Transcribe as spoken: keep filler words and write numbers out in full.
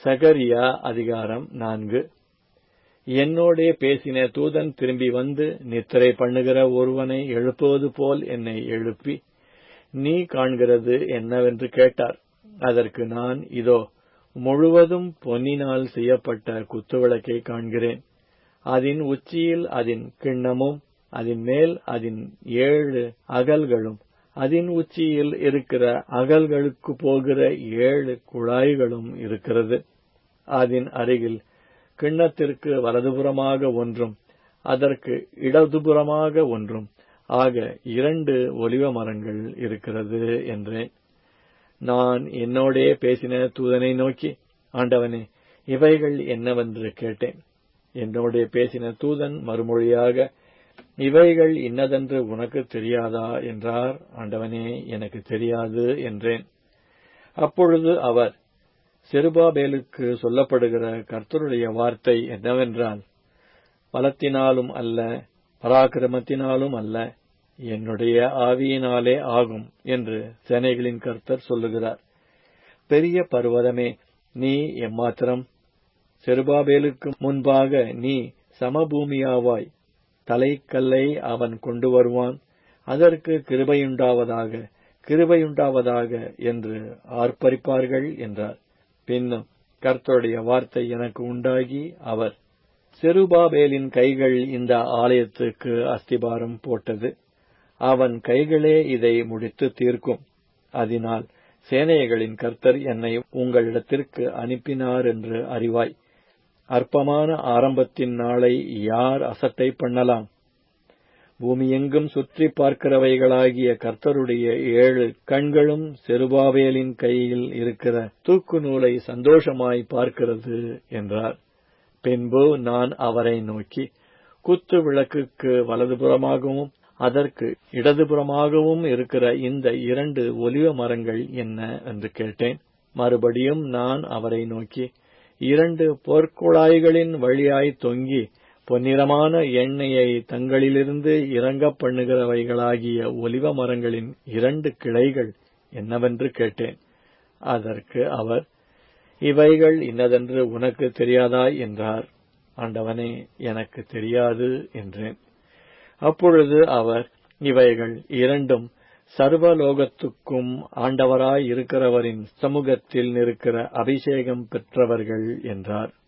சகரியா அதிகாரம் நான்கு. என்னோடே பேசின தூதன் திரும்பி வந்து நித்திரை பண்ணுகிற ஒருவனை எழுப்புவது போல் என்னை எழுப்பி, நீ காண்கிறது என்னவென்று கேட்டார். அதற்கு நான், இதோ முழுவதும் பொன்னினால் செய்யப்பட்ட குத்துவிளக்கை காண்கிறேன். அதன் உச்சியில் அதன் கிண்ணமும், அதன் மேல் அதன் ஏழு அகல்களும், அதன் உச்சியில் இருக்கிற அகல்களுக்கு போகிற ஏழு குழாய்களும் இருக்கிறது. அதன் அருகில் கிண்ணத்திற்கு வலதுபுறமாக ஒன்றும் அதற்கு இடதுபுறமாக ஒன்றும் ஆக இரண்டு ஒலிவ மரங்கள் இருக்கிறது என்றேன். நான் என்னோடே பேசின தூதனை நோக்கி, ஆண்டவனே, இவைகள் என்னவென்று கேட்டேன். என்னோடே பேசின தூதன் மறுமொழியாக, இவைகள் இன்னதென்று உனக்கு தெரியாதா என்றார். ஆண்டவனே, எனக்கு தெரியாது என்றேன். அப்பொழுது அவர், செருபாபேலுக்கு சொல்லப்படுகிற கர்த்தருடைய வார்த்தை என்னவென்றால், பலத்தினாலும் அல்ல, பராக்கிரமத்தினாலும் அல்ல, என்னுடைய ஆவியினாலே ஆகும் என்று சேனைகளின் கர்த்தர் சொல்லுகிறார். பெரிய பர்வதமே, நீ எம்மாத்திரம்? செருபாபேலுக்கு முன்பாக நீ சமபூமியாவாய். தலைக்கல்லை அவன் கொண்டு வருவான், அதற்கு கிருபையுண்டாவதாக, கிருபையுண்டாவதாக என்று ஆர்ப்பரிப்பார்கள் என்றார். பின்னும் கர்த்தருடைய வார்த்தை எனக்கு உண்டாகி, அவர், செருபாபேலின் கைகள் இந்த ஆலயத்துக்கு அஸ்திபாரம் போட்டது. அவன் கைகளே இதை முடித்து தீர்க்கும். அதனால் சேனைகளின் கர்த்தர் என்னை உங்களிடத்திற்கு அனுப்பினார் என்று அறிவாய். அற்பமான ஆரம்பத்தின் நாளை யார் அசட்டை பண்ணலாம்? பூமியெங்கும் சுற்றி பார்க்கிறவைகளாகிய கர்த்தருடைய ஏழு கண்களும் செருபாபேலின் கையில் இருக்கிற தூக்கு நூலை சந்தோஷமாய் பார்க்கிறது என்றார். பின்பு நான் அவரை நோக்கி, குத்து விளக்குக்கு வலதுபுறமாகவும் அதற்கு இடதுபுறமாகவும் இருக்கிற இந்த இரண்டு ஒலிவ மரங்கள் என்ன என்று கேட்டேன். மறுபடியும் நான் அவரை நோக்கி, இரண்டு பொற்குழாய்களின் வழியாய் தொங்கி பொன்னிறமான எண்ணெயை தங்களிலிருந்து இறங்க பண்ணுகிறவைகளாகிய ஒலிவ மரங்களின் இரண்டு கிளைகள் என்னவென்று கேட்டேன். அதற்கு அவர், இவைகள் இன்னதென்று உனக்கு தெரியாதா என்றார். ஆண்டவனே, எனக்கு தெரியாது என்றேன். அப்பொழுது அவர், இவைகள் இரண்டும் சர்வலோகத்துக்கும் ஆண்டவராய் இருக்கிறவரின் சமூகத்தில் நிற்கிற அபிஷேகம் பெற்றவர்கள் என்றார்.